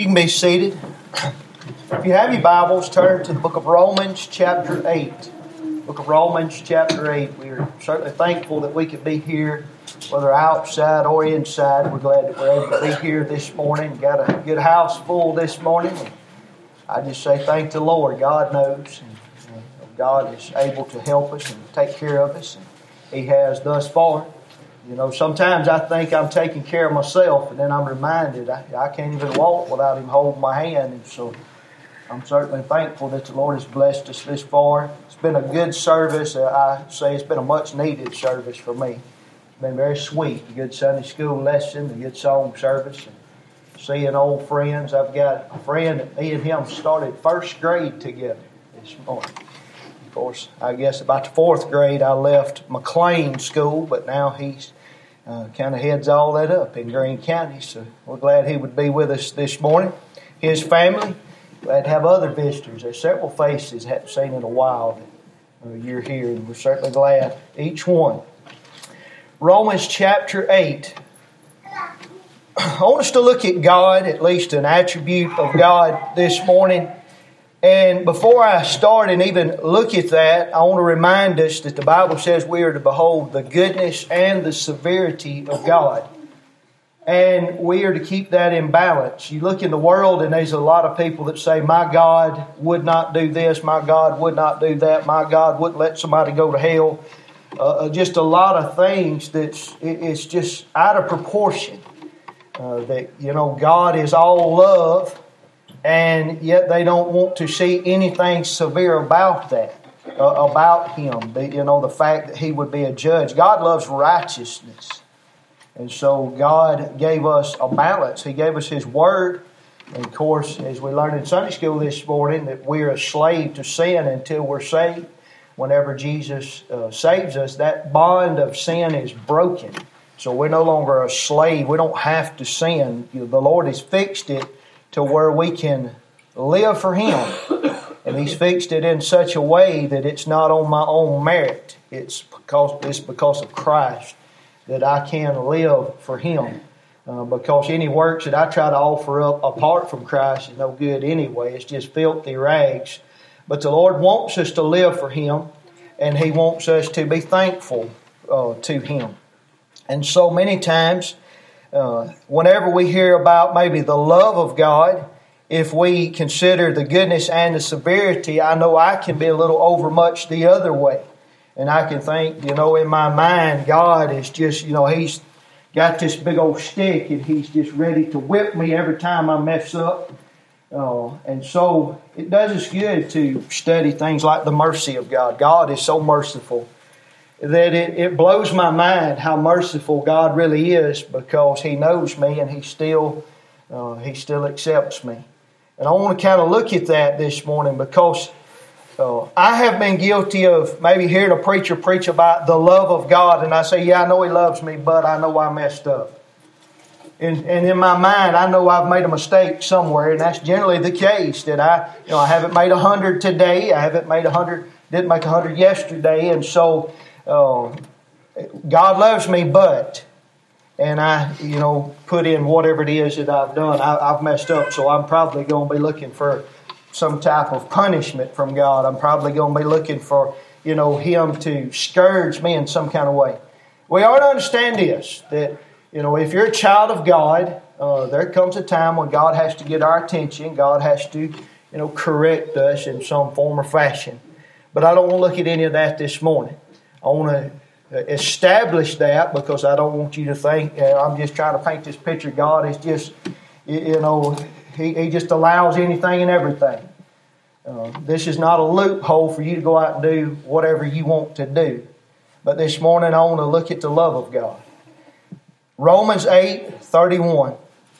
You can be seated. If you have your Bibles, turn to the book of Romans chapter 8. Book of Romans chapter 8. We are certainly thankful that we could be here, whether outside or inside. We're glad that we're able to be here this morning. Got a good house full this morning. I just say thank the Lord. God knows. God is able to help us and take care of us. And He has thus far. You know, sometimes I think I'm taking care of myself, and then I'm reminded I can't even walk without Him holding my hand. And so I'm certainly thankful that the Lord has blessed us this far. It's been a good service. I say it's been a much-needed service for me. It's been very sweet. A good Sunday school lesson, a good song service, and seeing old friends. I've got a friend that me and him started first grade together this morning. Of course, I guess about the fourth grade I left McLean School, but now he's kind of heads all that up in Greene County. So we're glad he would be with us this morning. His family, glad to have other visitors. There's several faces I haven't seen in a while that you're here, and we're certainly glad, each one. Romans chapter 8. I want us to look at God, at least an attribute of God this morning. And before I start and even look at that, I want to remind us that the Bible says we are to behold the goodness and the severity of God. And we are to keep that in balance. You look in the world and there's a lot of people that say, my God would not do this, my God would not do that, my God wouldn't let somebody go to hell. Just a lot of things it's just out of proportion. That, you know, God is all love. And yet they don't want to see anything severe about that, about Him. The fact that He would be a judge. God loves righteousness. And so God gave us a balance. He gave us His Word. And of course, as we learned in Sunday school this morning, that we're a slave to sin until we're saved. Whenever Jesus saves us, that bond of sin is broken. So we're no longer a slave. We don't have to sin. The Lord has fixed it to where we can live for Him. And He's fixed it in such a way that it's not on my own merit. It's because of Christ that I can live for Him. Because any works that I try to offer up apart from Christ is no good anyway. It's just filthy rags. But the Lord wants us to live for Him, and He wants us to be thankful to Him. And so many times, whenever we hear about maybe the love of God, if we consider the goodness and the severity, I know I can be a little overmuch the other way. And I can think, in my mind, God is just, He's got this big old stick and He's just ready to whip me every time I mess up. And so it does us good to study things like the mercy of God. God is so merciful that it blows my mind how merciful God really is, because He knows me and He still accepts me. And I want to kind of look at that this morning, because I have been guilty of maybe hearing a preacher preach about the love of God, and I say, yeah, I know He loves me, but I know I messed up. And in my mind, I know I've made a mistake somewhere, and that's generally the case, that I haven't made 100 today, I haven't made 100, didn't make 100 yesterday, and so God loves me, and I, put in whatever it is that I've done. I've messed up, so I'm probably going to be looking for some type of punishment from God. I'm probably going to be looking for, Him to scourge me in some kind of way. We ought to understand this, that, if you're a child of God, there comes a time when God has to get our attention. God has to, correct us in some form or fashion. But I don't want to look at any of that this morning. I want to establish that, because I don't want you to think I'm just trying to paint this picture. God is just, He just allows anything and everything. This is not a loophole for you to go out and do whatever you want to do. But this morning I want to look at the love of God. Romans 8:31.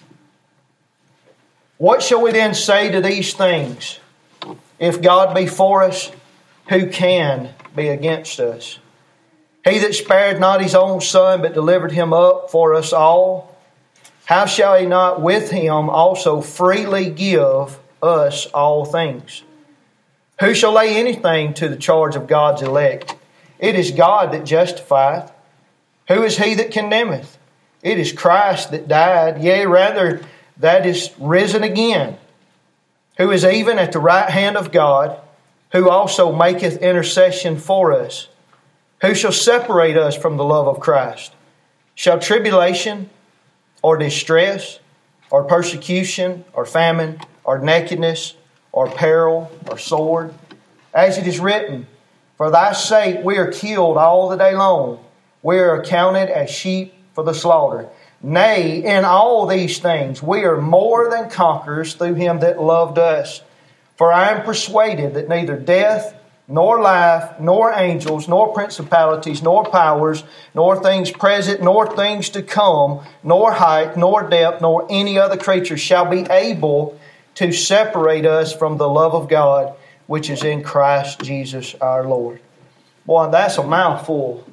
What shall we then say to these things? If God be for us, who can be against us? He that spared not His own Son, but delivered Him up for us all, how shall He not with Him also freely give us all things? Who shall lay anything to the charge of God's elect? It is God that justifieth. Who is he that condemneth? It is Christ that died, yea, rather that is risen again, who is even at the right hand of God, who also maketh intercession for us. Who shall separate us from the love of Christ? Shall tribulation, or distress, or persecution, or famine, or nakedness, or peril, or sword? As it is written, For thy sake we are killed all the day long. We are accounted as sheep for the slaughter. Nay, in all these things we are more than conquerors through Him that loved us. For I am persuaded that neither death, nor life, nor angels, nor principalities, nor powers, nor things present, nor things to come, nor height, nor depth, nor any other creature shall be able to separate us from the love of God, which is in Christ Jesus our Lord. Boy, that's a mouthful.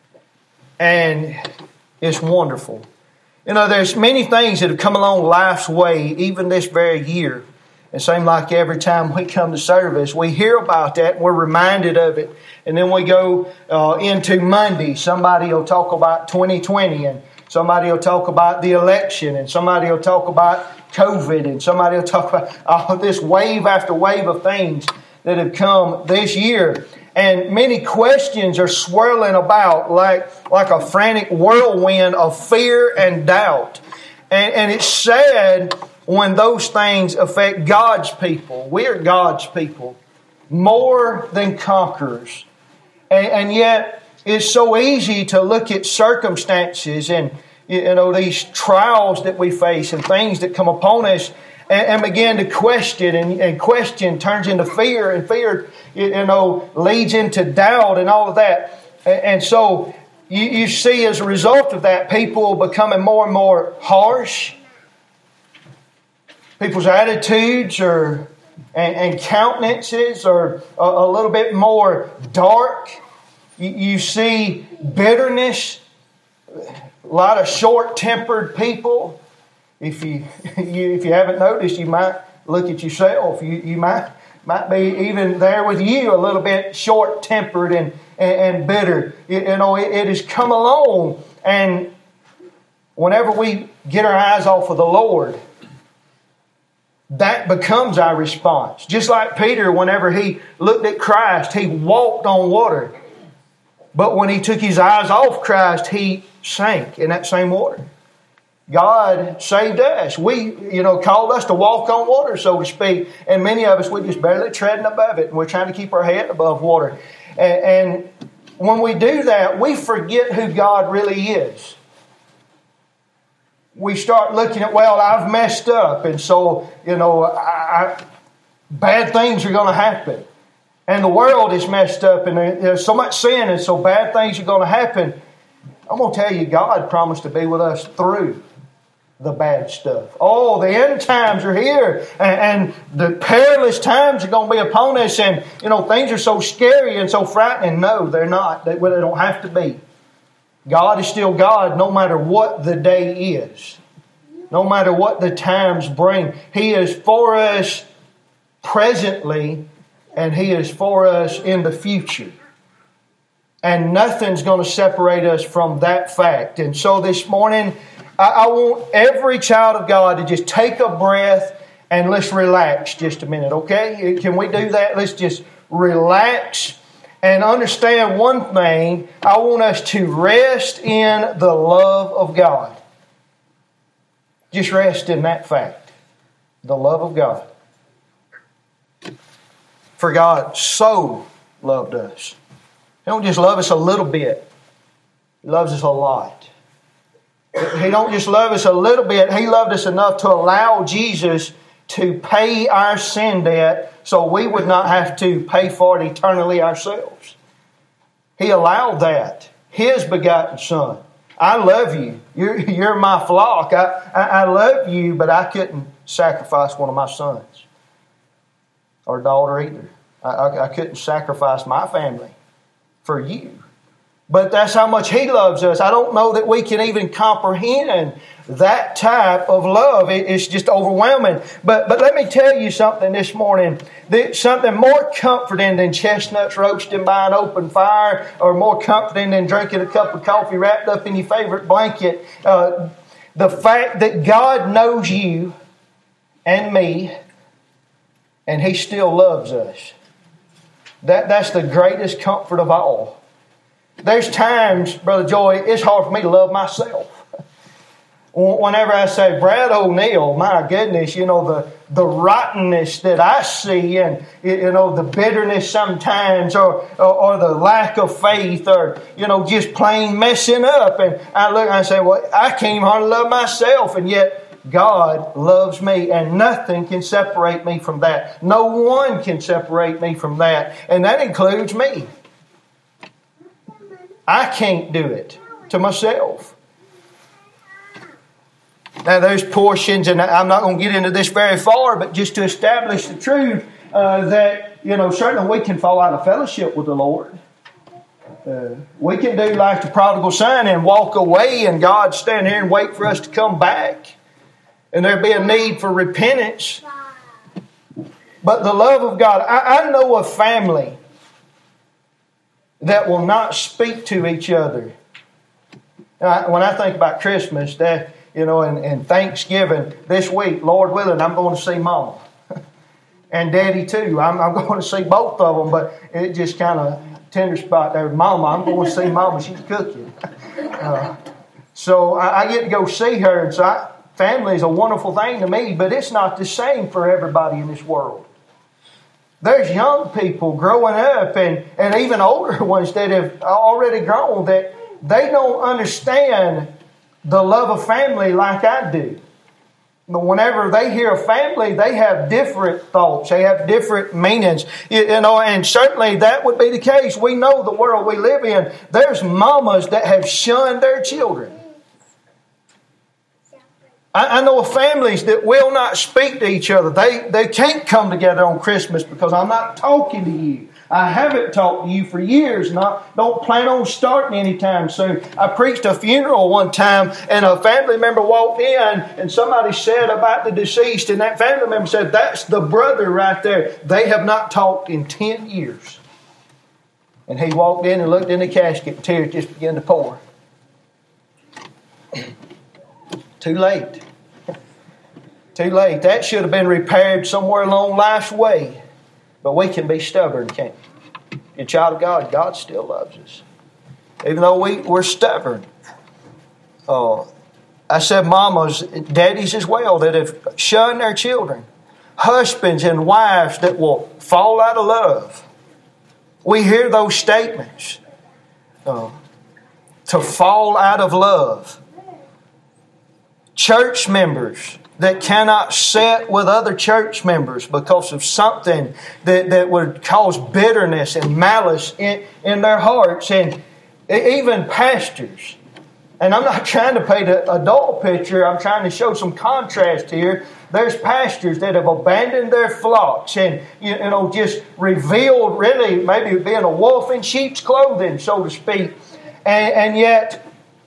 And it's wonderful. You know, there's many things that have come along life's way, even this very year. It seems like every time we come to service, we hear about that and we're reminded of it. And then we go into Monday. Somebody will talk about 2020, and somebody will talk about the election, and somebody will talk about COVID, and somebody will talk about this wave after wave of things that have come this year. And many questions are swirling about like a frantic whirlwind of fear and doubt. And it's sad when those things affect God's people. We are God's people, more than conquerors. And yet, it's so easy to look at circumstances and, you know, these trials that we face and things that come upon us and begin to question, and question turns into fear, and fear, you know, leads into doubt and all of that. And so you see, as a result of that, people becoming more and more harsh. People's attitudes and countenances are a little bit more dark. You see bitterness, a lot of short-tempered people. If you haven't noticed, you might look at yourself. You might be even there with you a little bit short-tempered and bitter. You know, it has come along, and whenever we get our eyes off of the Lord, that becomes our response. Just like Peter, whenever he looked at Christ, he walked on water. But when he took his eyes off Christ, he sank in that same water. God saved us. Called us to walk on water, so to speak. And many of us, we're just barely treading above it. And we're trying to keep our head above water. And when we do that, we forget who God really is. We start looking at, well, I've messed up. And so, bad things are going to happen. And the world is messed up. And there's so much sin. And so bad things are going to happen. I'm going to tell you, God promised to be with us through the bad stuff. Oh, the end times are here, and the perilous times are going to be upon us, and things are so scary and so frightening. No, they're not. They don't have to be. God is still God no matter what the day is, no matter what the times bring. He is for us presently, and He is for us in the future. And nothing's going to separate us from that fact. And so this morning, I want every child of God to just take a breath and let's relax just a minute, okay? Can we do that? Let's just relax and understand one thing. I want us to rest in the love of God. Just rest in that fact. The love of God. For God so loved us. He don't just love us a little bit. He loves us a lot. He don't just love us a little bit. He loved us enough to allow Jesus to pay our sin debt so we would not have to pay for it eternally ourselves. He allowed that. His begotten Son. I love you. You're my flock. I love you, but I couldn't sacrifice one of my sons or daughter either. I couldn't sacrifice my family for you. But that's how much He loves us. I don't know that we can even comprehend that type of love. It's just overwhelming. But let me tell you something this morning. Something more comforting than chestnuts roasting by an open fire, or more comforting than drinking a cup of coffee wrapped up in your favorite blanket. The fact that God knows you and me, and He still loves us. That's the greatest comfort of all. There's times, Brother Joy, it's hard for me to love myself. Whenever I say, Brad O'Neill, my goodness, the rottenness that I see, and the bitterness sometimes, or the lack of faith, or just plain messing up, and I look and I say, well, I can't even hardly love myself, and yet God loves me, and nothing can separate me from that. No one can separate me from that, and that includes me. I can't do it to myself. Now there's portions, and I'm not going to get into this very far, but just to establish the truth that, certainly we can fall out of fellowship with the Lord. We can do like the prodigal son and walk away, and God stand here and wait for us to come back. And there'd be a need for repentance. But the love of God, I know a family that will not speak to each other. When I think about Christmas, and Thanksgiving this week, Lord willing, I'm going to see Mama. And Daddy too. I'm going to see both of them, but it just kind of tender spot there. Mama, I'm going to see Mama. She's cooking. So I get to go see her. And so family is a wonderful thing to me, but it's not the same for everybody in this world. There's young people growing up, and even older ones that have already grown, that they don't understand the love of family like I do. But whenever they hear a family, they have different thoughts. They have different meanings. And certainly that would be the case. We know the world we live in. There's mamas that have shunned their children. I know of families that will not speak to each other. They can't come together on Christmas because I'm not talking to you. I haven't talked to you for years, and I don't plan on starting anytime soon. I preached a funeral one time, and a family member walked in, and somebody said about the deceased, and that family member said, that's the brother right there. They have not talked in 10 years. And he walked in and looked in the casket, and tears just began to pour. Too late. Too late. That should have been repaired somewhere along life's way. But we can be stubborn, can't we? You're a child of God. God still loves us. Even though we're stubborn. I said mamas, daddies as well, that have shunned their children. Husbands and wives that will fall out of love. We hear those statements. To fall out of love. Church members that cannot sit with other church members because of something that would cause bitterness and malice in their hearts. And even pastors. And I'm not trying to paint a dull picture. I'm trying to show some contrast here. There's pastors that have abandoned their flocks and, just revealed really maybe being a wolf in sheep's clothing, so to speak. And yet,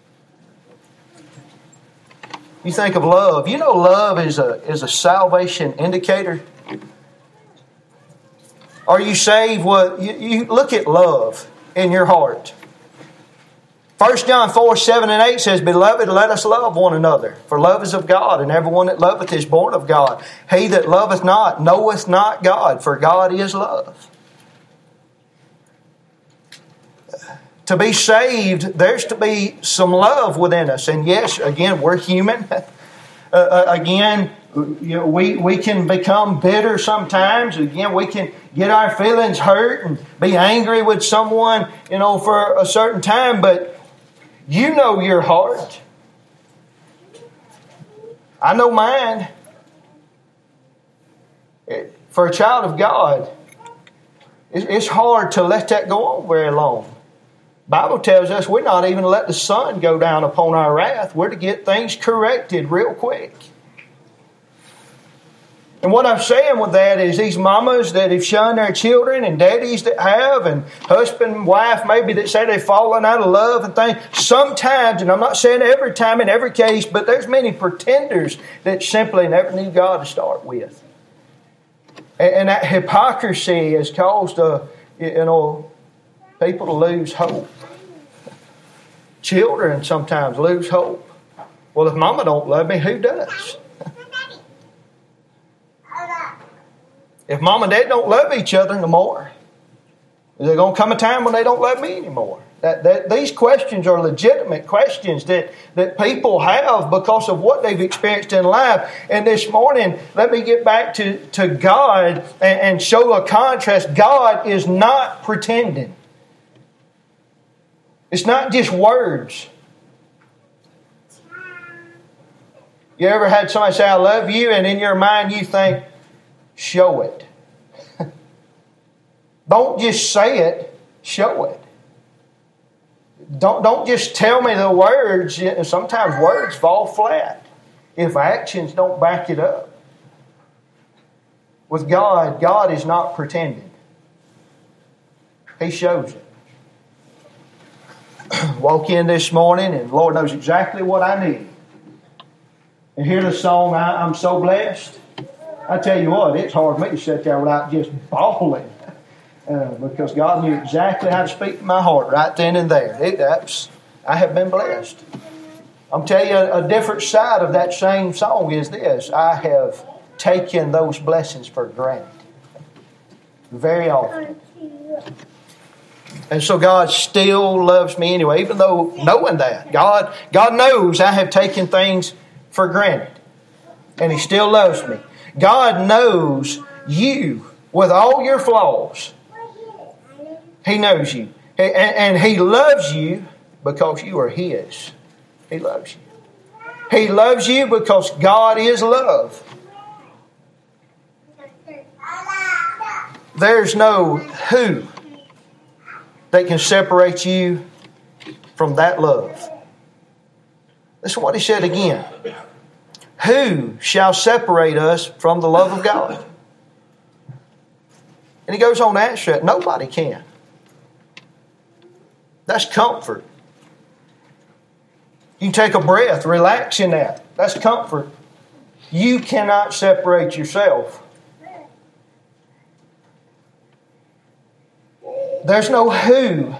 you think of love. Love is a salvation indicator. Are you saved? Well, you look at love in your heart. 1 John 4, 7 and 8 says, Beloved, let us love one another, for love is of God, and everyone that loveth is born of God. He that loveth not knoweth not God, for God is love. To be saved, there's to be some love within us. And yes, again, we're human. Again, we can become bitter sometimes. Again, we can get our feelings hurt and be angry with someone, for a certain time. But you know your heart. I know mine. For a child of God, it's hard to let that go on very long. Bible tells us we're not even to let the sun go down upon our wrath. We're to get things corrected real quick. And what I'm saying with that is these mamas that have shunned their children and daddies that have and husband and wife maybe that say they've fallen out of love and things. Sometimes, and I'm not saying every time in every case, but there's many pretenders that simply never knew God to start with. And that hypocrisy has caused people to lose hope. Children sometimes lose hope. Well, if mama don't love me, who does? If mom and dad don't love each other no more, is there going to come a time when they don't love me anymore? These questions are legitimate questions that people have because of what they've experienced in life. And this morning, let me get back to God and show a contrast. God is not pretending. It's not just words. You ever had somebody say, I love you, and in your mind you think, show it. Don't just say it, show it. Don't just tell me the words. Sometimes words fall flat if actions don't back it up. With God, God is not pretending. He shows it. Walk in this morning and the Lord knows exactly what I need. And hear the song, I'm so blessed. I tell you what, it's hard for me to sit there without just bawling. Because God knew exactly how to speak to my heart right then and there. I have been blessed. I'm telling you, a different side of that same song is this. I have taken those blessings for granted. Very often. And so God still loves me anyway, even though knowing that. God knows I have taken things for granted. And He still loves me. God knows you with all your flaws. He knows you. And He loves you because you are His. He loves you. He loves you because God is love. There's no who that can separate you from that love. Listen to what He said again. Who shall separate us from the love of God? And He goes on to answer that. Nobody can. That's comfort. You can take a breath, relax in that. That's comfort. You cannot separate yourself. There's no who.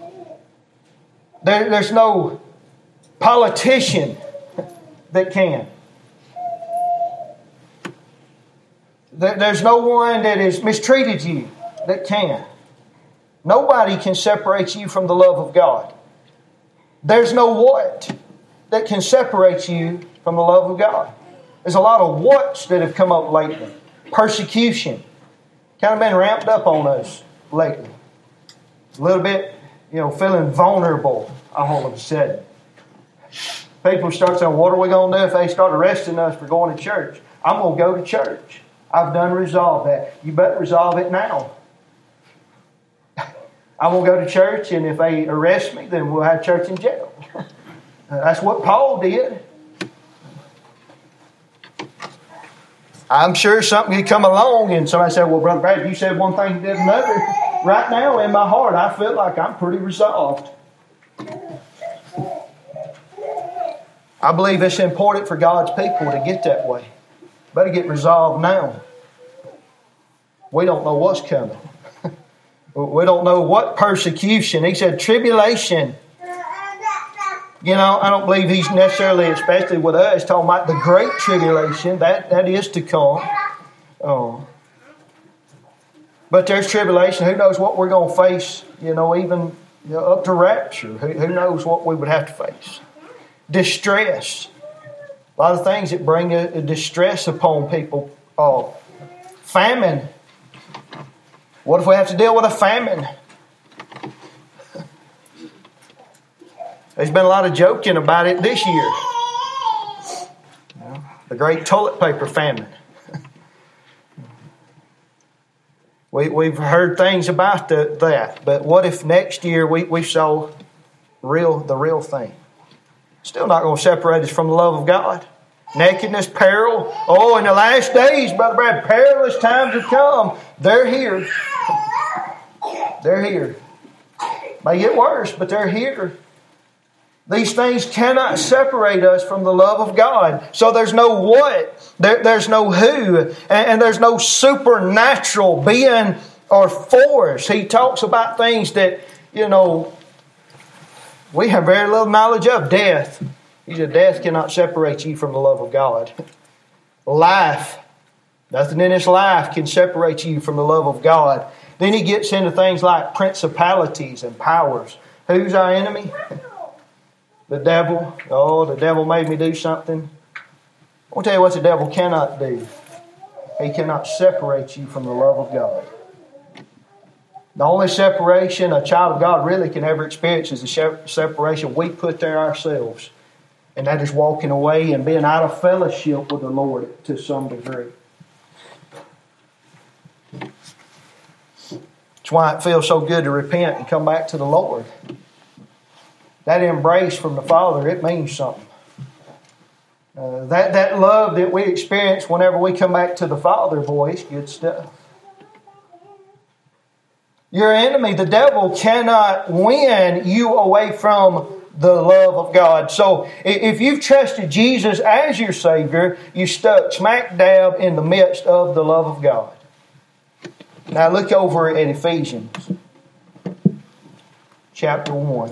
There's no politician that can. There's no one that has mistreated you that can. Nobody can separate you from the love of God. There's no what that can separate you from the love of God. There's a lot of whats that have come up lately. Persecution. Kind of been ramped up on us lately. A little bit, feeling vulnerable all of a sudden. People start saying, what are we going to do if they start arresting us for going to church? I'm going to go to church. I've done resolved that. You better resolve it now. I will go to church, and if they arrest me, then we'll have church in jail. That's what Paul did. I'm sure something could come along, and somebody said, well, Brother Brad, you said one thing, you did another. Right now, in my heart, I feel like I'm pretty resolved. I believe it's important for God's people to get that way. Better get resolved now. We don't know what's coming. We don't know what persecution. He said tribulation. I don't believe he's necessarily, especially with us, talking about the great tribulation. That is to come. But there's tribulation. Who knows what we're going to face, even up to rapture. Who knows what we would have to face. Distress. A lot of things that bring a distress upon people. Famine. What if we have to deal with a famine? There's been a lot of joking about it this year. The great toilet paper famine. We've heard things about that. But what if next year we saw the real thing? Still not going to separate us from the love of God. Nakedness, peril. In the last days, Brother Brad, perilous times have come. They're here. They're here. May get worse, but they're here. These things cannot separate us from the love of God. So there's no what, there's no who, and there's no supernatural being or force. He talks about things that, we have very little knowledge of. Death. He said death cannot separate you from the love of God. Life. Nothing in this life can separate you from the love of God. Then he gets into things like principalities and powers. Who's our enemy? The devil. Oh, the devil made me do something. I'll tell you what the devil cannot do. He cannot separate you from the love of God. The only separation a child of God really can ever experience is the separation we put there ourselves. And that is walking away and being out of fellowship with the Lord to some degree. That's why it feels so good to repent and come back to the Lord. That embrace from the Father, it means something. That love that we experience whenever we come back to the Father, boy, it's good stuff. Your enemy, the devil, cannot win you away from the love of God. So if you've trusted Jesus as your Savior, you're stuck smack dab in the midst of the love of God. Now look over at Ephesians chapter 1.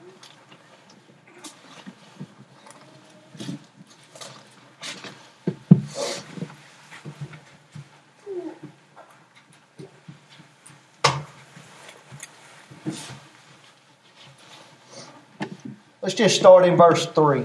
Let's just start in verse 3.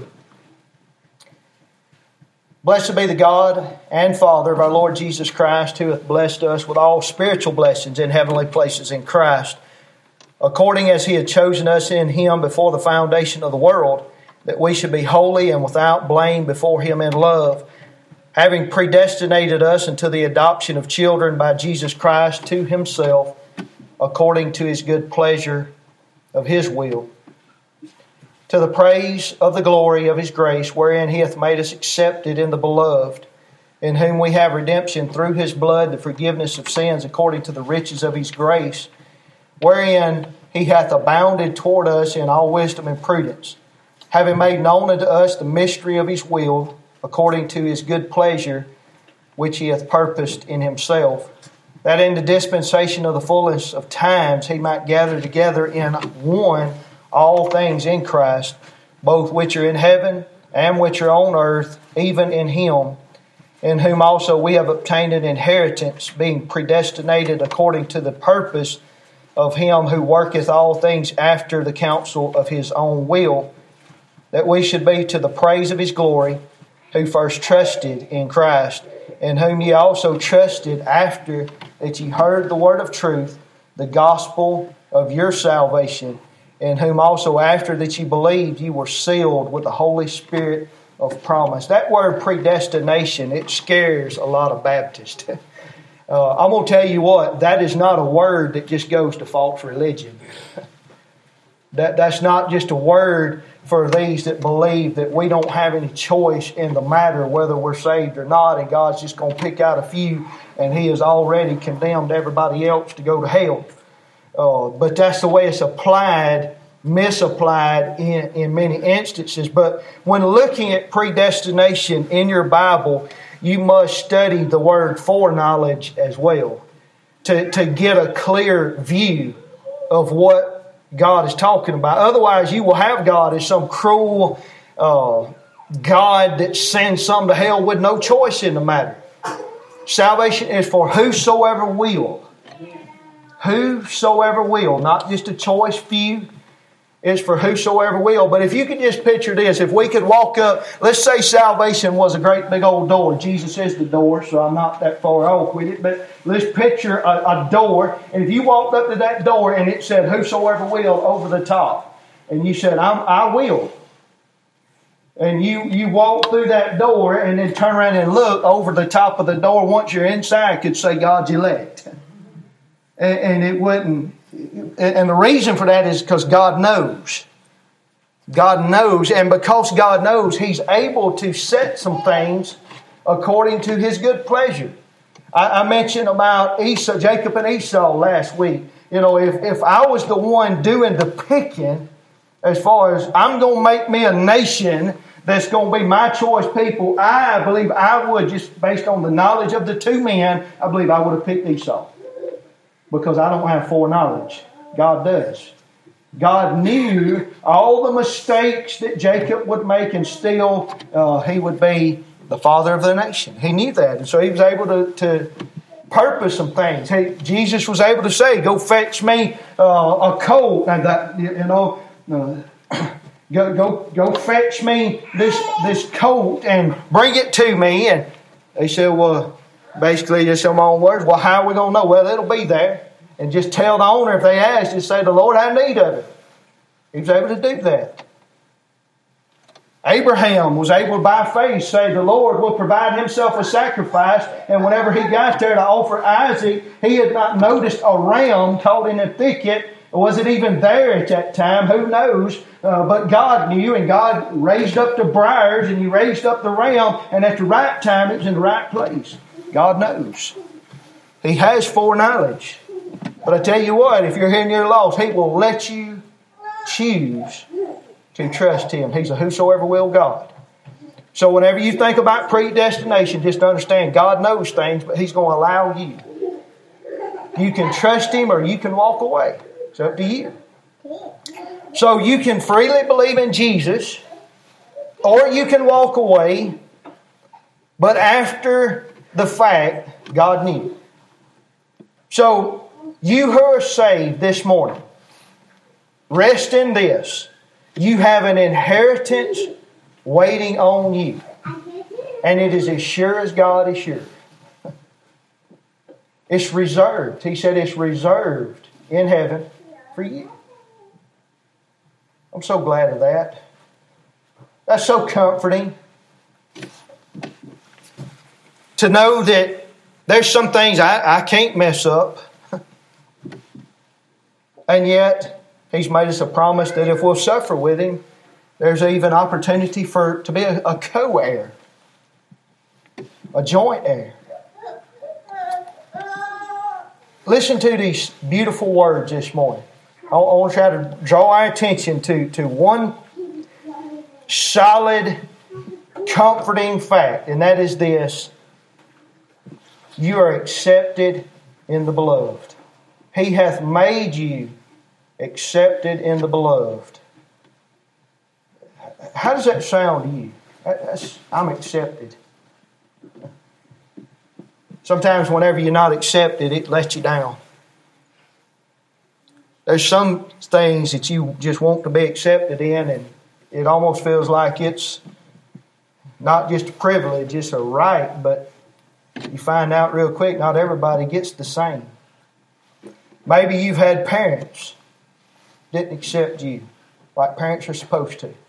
Blessed be the God and Father of our Lord Jesus Christ, who hath blessed us with all spiritual blessings in heavenly places in Christ, according as he had chosen us in him before the foundation of the world, that we should be holy and without blame before him in love, having predestinated us unto the adoption of children by Jesus Christ to himself, according to his good pleasure of his will, to the praise of the glory of his grace, wherein he hath made us accepted in the beloved, in whom we have redemption through his blood, the forgiveness of sins, according to the riches of his grace, wherein he hath abounded toward us in all wisdom and prudence, having made known unto us the mystery of his will, according to his good pleasure, which he hath purposed in himself, that in the dispensation of the fullness of times he might gather together in one all things in Christ, both which are in heaven and which are on earth, even in him, in whom also we have obtained an inheritance, being predestinated according to the purpose of him who worketh all things after the counsel of his own will, that we should be to the praise of his glory, who first trusted in Christ, in whom ye also trusted after that ye heard the word of truth, the gospel of your salvation, in whom also after that ye believed, ye were sealed with the Holy Spirit of promise. That word predestination, it scares a lot of Baptists. I'm going to tell you what, that is not a word that just goes to false religion. That's not just a word for these that believe that we don't have any choice in the matter whether we're saved or not, and God's just going to pick out a few, and he has already condemned everybody else to go to hell. But that's the way it's applied, misapplied in many instances. But when looking at predestination in your Bible, you must study the word foreknowledge as well to get a clear view of what God is talking about. Otherwise, you will have God as some cruel God that sends some to hell with no choice in the matter. Salvation is for whosoever will. Whosoever will, not just a choice few. It's for whosoever will. But if you could just picture this, if we could walk up, let's say salvation was a great big old door. Jesus is the door, so I'm not that far off with it. But let's picture a door. And if you walked up to that door and it said, whosoever will, over the top. And you said, I will. And you walk through that door and then turn around and look over the top of the door. Once you're inside, it could say God's elect. And it wouldn't. And the reason for that is because God knows. God knows. And because God knows, he's able to set some things according to his good pleasure. I mentioned about Esau, Jacob and Esau last week. You know, if I was the one doing the picking, as far as I'm going to make me a nation that's going to be my choice people, I believe I would, just based on the knowledge of the two men, I believe I would have picked Esau. Because I don't have foreknowledge. God does. God knew all the mistakes that Jacob would make, and still he would be the father of the nation. He knew that. And so he was able to purpose some things. Jesus was able to say, go fetch me a colt. And that, go fetch me this colt and bring it to me. And they said, well, basically just in my own words, well, how are we going to know? Well, it'll be there. And just tell the owner if they ask, just say, the Lord had need of it. He was able to do that. Abraham was able by faith say the Lord will provide himself a sacrifice. And whenever he got there to offer Isaac, he had not noticed a ram caught in a thicket. Was it even there at that time? Who knows? But God knew, and God raised up the briars, and He raised up the ram, and at the right time it was in the right place. God knows. He has foreknowledge. But I tell you what, if you're here and you're lost, He will let you choose to trust Him. He's a whosoever will God. So whenever you think about predestination, just understand God knows things, but He's going to allow you. You can trust Him or you can walk away. It's up to you. So you can freely believe in Jesus or you can walk away, but after the fact, God knew. So you who are saved this morning, rest in this. You have an inheritance waiting on you. And it is as sure as God is sure. It's reserved. He said it's reserved in heaven for you. I'm so glad of that. That's so comforting. To know that there's some things I can't mess up. And yet, He's made us a promise that if we'll suffer with Him, there's even opportunity to be a co-heir. A joint heir. Listen to these beautiful words this morning. I want to try to draw our attention to one solid, comforting fact, and that is this. You are accepted in the beloved. He hath made you accepted in the beloved. How does that sound to you? I'm accepted. Sometimes whenever you're not accepted, it lets you down. There's some things that you just want to be accepted in, and it almost feels like it's not just a privilege, it's a right, but you find out real quick not everybody gets the same. Maybe you've had parents didn't accept you like parents are supposed to.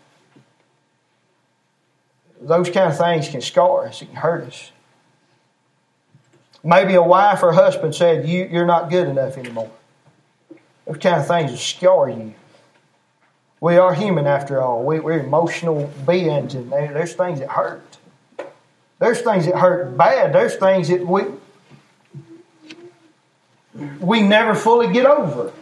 Those kind of things can scar us. It can hurt us. Maybe a wife or husband said, you're not good enough anymore. Those kind of things will scar you. We are human after all. We're emotional beings, and there's things that hurt. There's things that hurt bad. There's things that we never fully get over.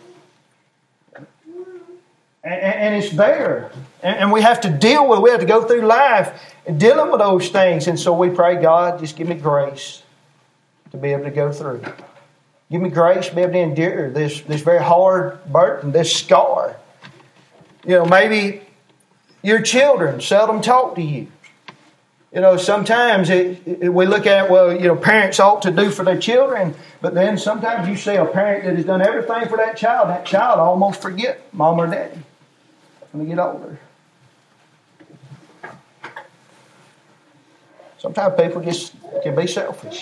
And it's there. And we have to deal with it. We have to go through life dealing with those things. And so we pray, God, just give me grace to be able to go through. Give me grace to be able to endure this very hard burden, this scar. Maybe your children seldom talk to you. Sometimes we look at, parents ought to do for their children, but then sometimes you see a parent that has done everything for that child almost forget mom or daddy when they get older. Sometimes people just can be selfish.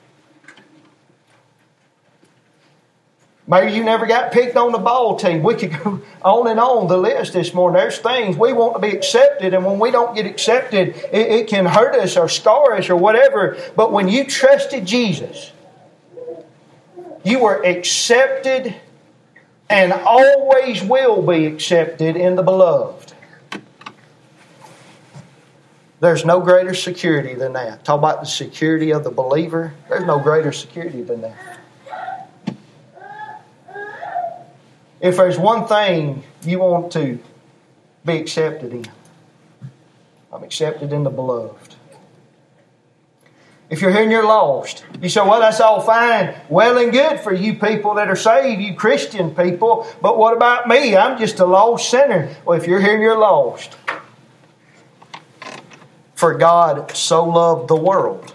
Maybe you never got picked on the ball team. We could go on and on the list this morning. There's things we want to be accepted, and when we don't get accepted, it can hurt us or scar us or whatever. But when you trusted Jesus, you were accepted and always will be accepted in the beloved. There's no greater security than that. Talk about the security of the believer. There's no greater security than that. If there's one thing you want to be accepted in, I'm accepted in the beloved. If you're here and you're lost, you say, well, that's all fine, well and good for you people that are saved, you Christian people, but what about me? I'm just a lost sinner. Well, if you're here and you're lost, For God so loved the world.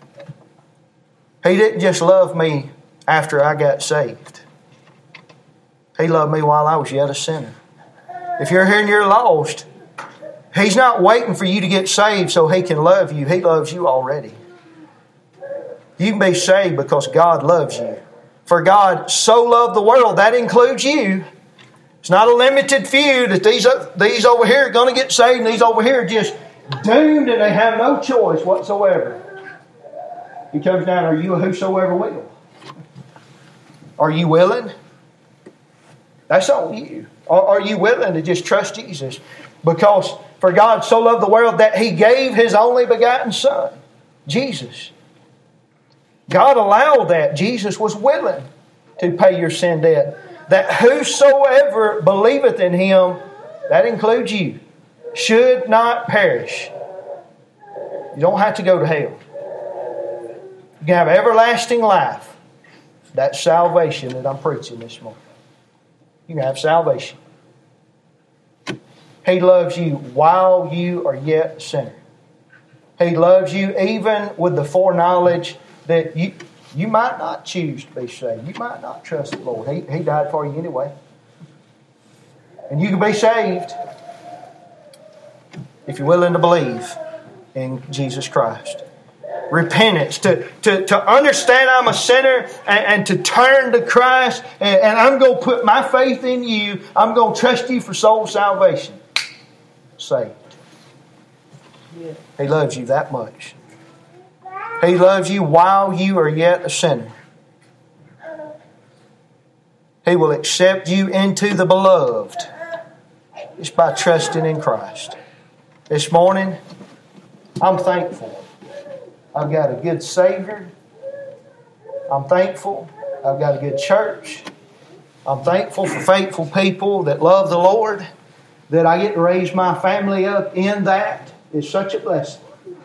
He didn't just love me after I got saved. He loved me while I was yet a sinner. If you're here and you're lost, He's not waiting for you to get saved so He can love you. He loves you already. You can be saved because God loves you. For God so loved the world. That includes you. It's not a limited few that these over here are going to get saved and these over here are just doomed and they have no choice whatsoever. He comes down, are you a whosoever will? Are you willing? That's on you. Are you willing to just trust Jesus? Because for God so loved the world that He gave His only begotten Son, Jesus. God allowed that. Jesus was willing to pay your sin debt. That whosoever believeth in Him, that includes you, should not perish. You don't have to go to hell. You can have everlasting life. That's salvation that I'm preaching this morning. You can have salvation. He loves you while you are yet a sinner. He loves you even with the foreknowledge that you might not choose to be saved. You might not trust the Lord. He died for you anyway. And you can be saved if you're willing to believe in Jesus Christ. Repentance, to understand I'm a sinner and to turn to Christ and I'm going to put my faith in you. I'm going to trust you for soul salvation. Saved. He loves you that much. He loves you while you are yet a sinner. He will accept you into the beloved just by trusting in Christ. This morning, I'm thankful. I've got a good Savior. I'm thankful. I've got a good church. I'm thankful for faithful people that love the Lord, that I get to raise my family up in that. It's such a blessing.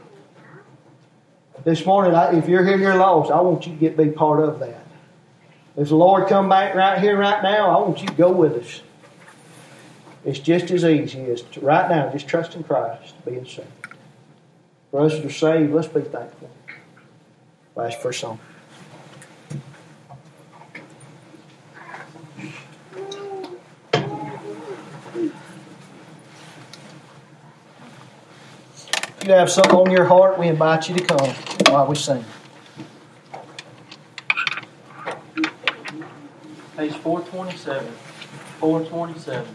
This morning, if you're here and you're lost, I want you to be part of that. If the Lord come back right here, right now, I want you to go with us. It's just as easy as right now, just trusting Christ, being saved. For us that are saved, let's be thankful. Last first song. If you have something on your heart, we invite you to come while we sing. Page 427. 427.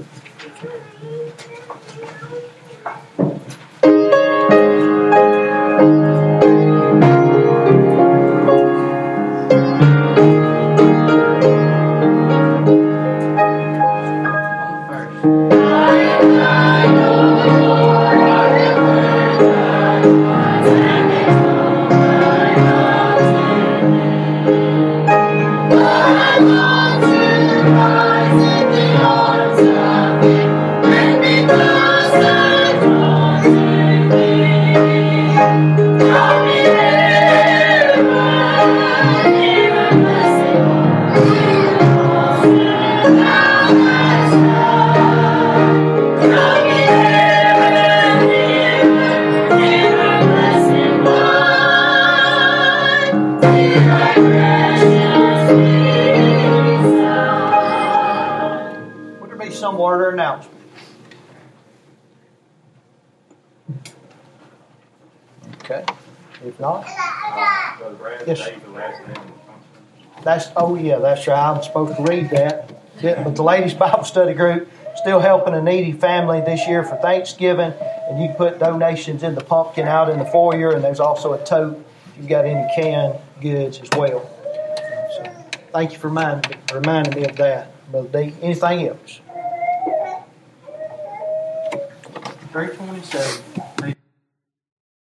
Some word or announcement. Okay. If not, yes. That's right. I'm supposed to read that. But the ladies' Bible study group still helping a needy family this year for Thanksgiving, and you can put donations in the pumpkin out in the foyer, and there's also a tote if you've got any canned goods as well. So, thank you for reminding me of that, Brother D. Anything else? 327.